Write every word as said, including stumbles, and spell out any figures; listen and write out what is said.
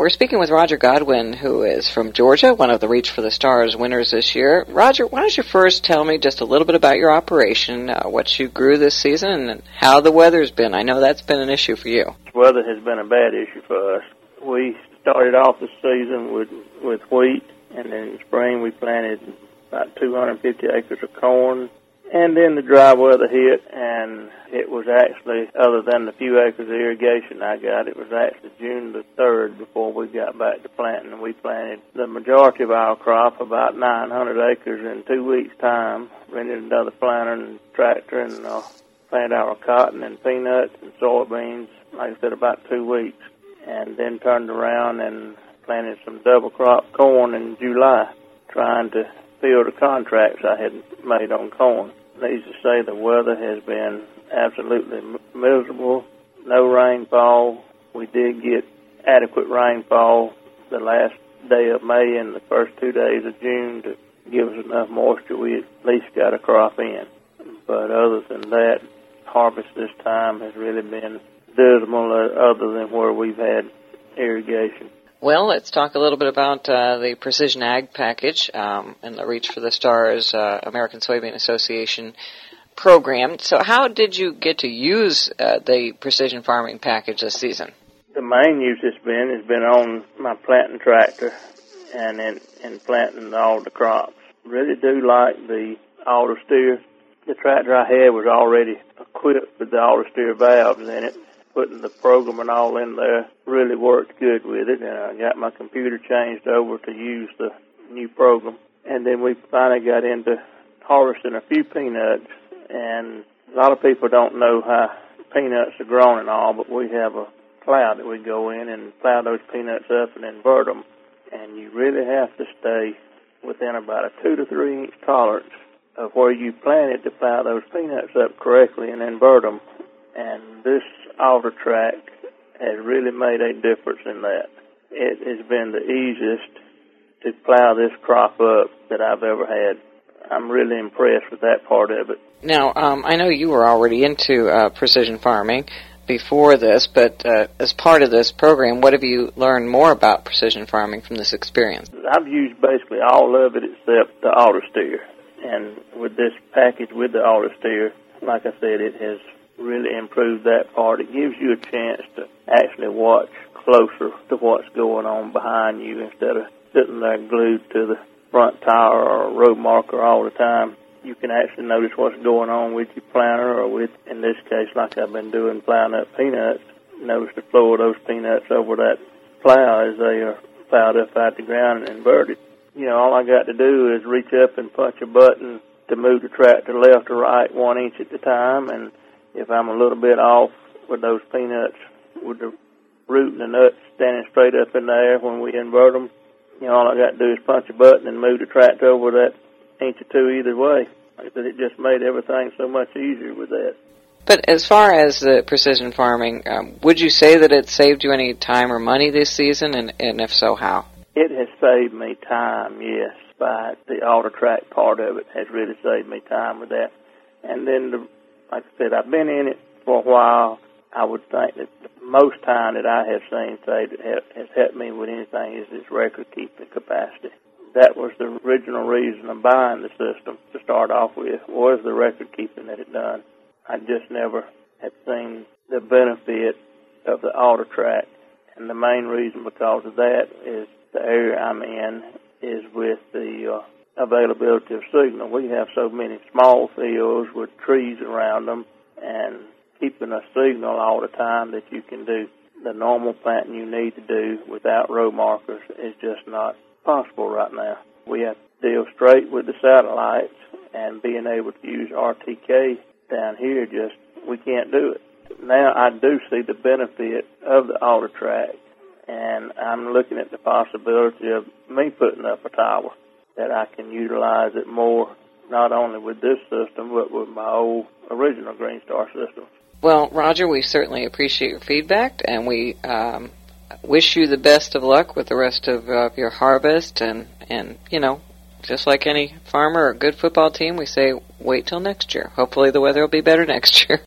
We're speaking with Roger Godwin, who is from Georgia, one of the Reach for the Stars winners this year. Roger, why don't you first tell me just a little bit about your operation, uh, what you grew this season, and how the weather's been? I know that's been an issue for you. Weather has been a bad issue for us. We started off the season with, with wheat, and then in spring we planted about two hundred fifty acres of corn. And then the dry weather hit, and it was actually, other than the few acres of irrigation I got, it was actually June the third before we got back to planting. We planted the majority of our crop, about nine hundred acres, in two weeks' time. Rented another planter and tractor and uh, planted our cotton and peanuts and soybeans, like I said, about two weeks. And then turned around and planted some double crop corn in July, trying to fill the contracts I had made on corn. Needless to say, the weather has been absolutely miserable. No rainfall. We did get adequate rainfall the last day of May and the first two days of June to give us enough moisture. We at least got a crop in. But other than that, harvest this time has really been dismal, other than where we've had irrigation. Well, let's talk a little bit about uh, the Precision Ag Package um, and the Reach for the Stars uh, American Soybean Association program. So how did you get to use uh, the Precision Farming Package this season? The main use it's been has been on my planting tractor and in, in planting all the crops. Really do like the auto steer. The tractor I had was already equipped with the auto steer valves in it. Putting the program and all in there really worked good with it, and I got my computer changed over to use the new program. And then we finally got into harvesting a few peanuts, and a lot of people don't know how peanuts are grown and all, but we have a plow that we go in and plow those peanuts up and invert them, and you really have to stay within about a two to three inch tolerance of where you planted to plow those peanuts up correctly and invert them. And this AutoTrac has really made a difference in that. It has been the easiest to plow this crop up that I've ever had. I'm really impressed with that part of it. Now, um, I know you were already into uh, precision farming before this, but uh, as part of this program, what have you learned more about precision farming from this experience? I've used basically all of it except the auto steer. And with this package with the auto steer, like I said, it has really improved that part. It gives you a chance to actually watch closer to what's going on behind you instead of sitting there glued to the front tire or road marker all the time. You can actually notice what's going on with your planter, or with, in this case, like I've been doing, plowing up peanuts. Notice the flow of those peanuts over that plow as they are plowed up out the ground and inverted. You know, all I got to do is reach up and punch a button to move the tractor left or right one inch at a time, and if I'm a little bit off with those peanuts, with the root and the nuts standing straight up in the air when we invert them, you know, all I got to do is punch a button and move the tractor over that inch or two either way. Like I said, it just made everything so much easier with that. But as far as the precision farming, um, would you say that it saved you any time or money this season, and, and if so, how? It has saved me time, yes, but the AutoTrac part of it has really saved me time with that. And then, the, like I said, I've been in it for a while. I would think that the most time that I have seen saved that has helped me with anything is its record-keeping capacity. That was the original reason of buying the system to start off with, was the record-keeping that it done. I just never had seen the benefit of the AutoTrac, and the main reason because of that is the area I'm in is with the uh, availability of signal. We have so many small fields with trees around them, and keeping a signal all the time that you can do the normal planting you need to do without row markers is just not possible right now. We have to deal straight with the satellites, and being able to use R T K down here, just, we can't do it. Now I do see the benefit of the AutoTrac, and I'm looking at the possibility of me putting up a tower that I can utilize it more, not only with this system, but with my old original Green Star system. Well, Roger, we certainly appreciate your feedback, and we um, wish you the best of luck with the rest of uh, your harvest. And, and, you know, just like any farmer or good football team, we say wait till next year. Hopefully the weather will be better next year.